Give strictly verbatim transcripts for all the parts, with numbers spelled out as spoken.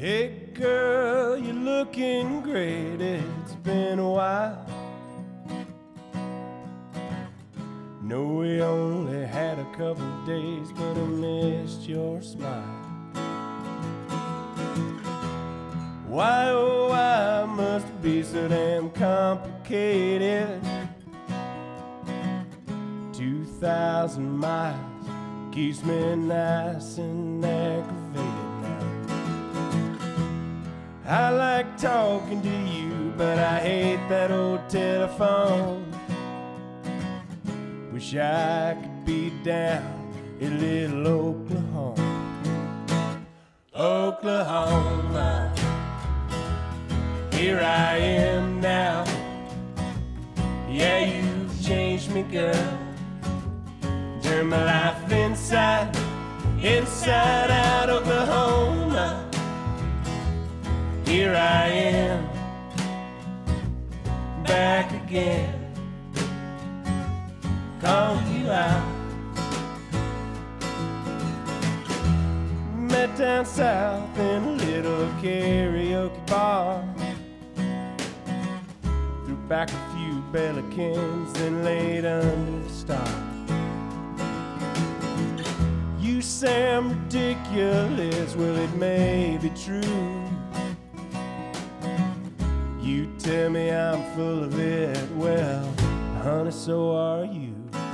Hey girl, you're looking great, it's been a while. No, we only had a couple days, but I missed your smile. Why, oh why must it be so damn complicated? Two thousand miles keeps me nice and aggravated now. I like talking to you, but I hate that old telephone. Wish I could be down in little Oklahoma. Oklahoma, here I am now. Yeah, you've changed me, girl. Turn my life inside, inside out. Oklahoma, here I am, back again. Calling you out. Met down south in a little karaoke bar. Threw back a few Bellicans, then laid under the stars. You say I'm ridiculous, well it may be true. You tell me I'm full of it, well honey, so are you.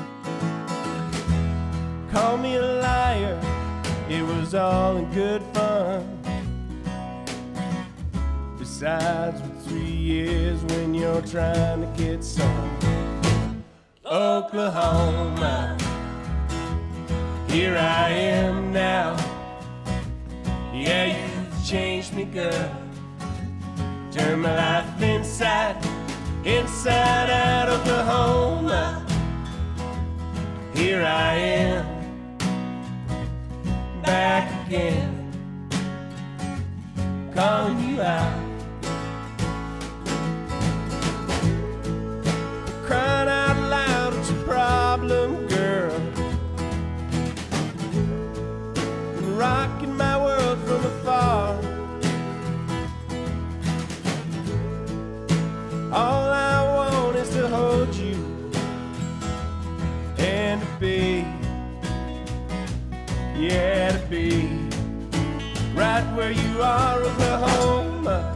Call me a liar, it was all in good fun. Besides, with three years when you're trying to get some. Oklahoma, here I am now. Yeah, you've changed me, girl. Turn my life inside, inside out. Oklahoma, here I am, back again, calling you out. Crying out loud, what's your problem, girl? Been rocking my world from afar. All I want is to hold you and to be, yeah, to be right where you are, Oklahoma.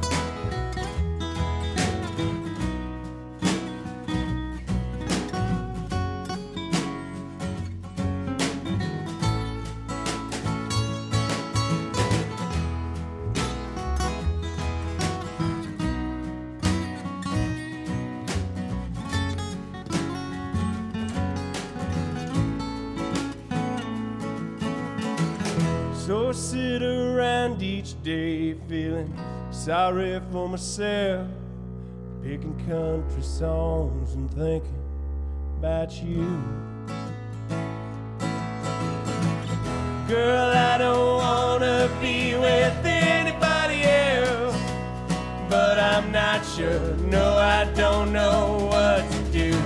So I sit around each day feeling sorry for myself, picking country songs and thinking about you. Girl, I don't wanna be with anybody else, but I'm not sure, no, I don't know what to do.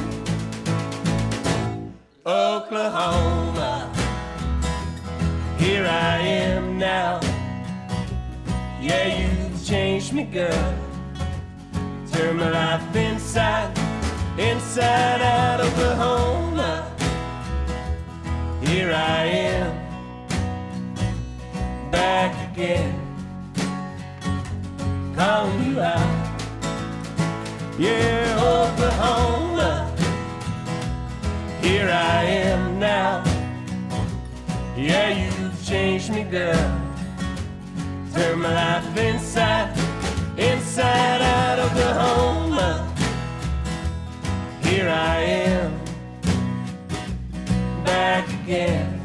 Oklahoma, here I am now. Yeah, you've changed me, girl. Turn my life inside, inside out. Oklahoma, here I am, back again, calling you out. Yeah, Oklahoma, here I am now. Yeah, you've changed me, girl. Turn my life inside, inside out. Oklahoma, here I am, back again,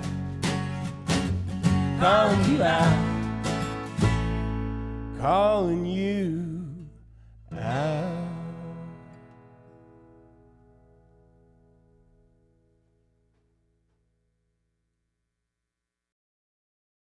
calling you out, calling you out.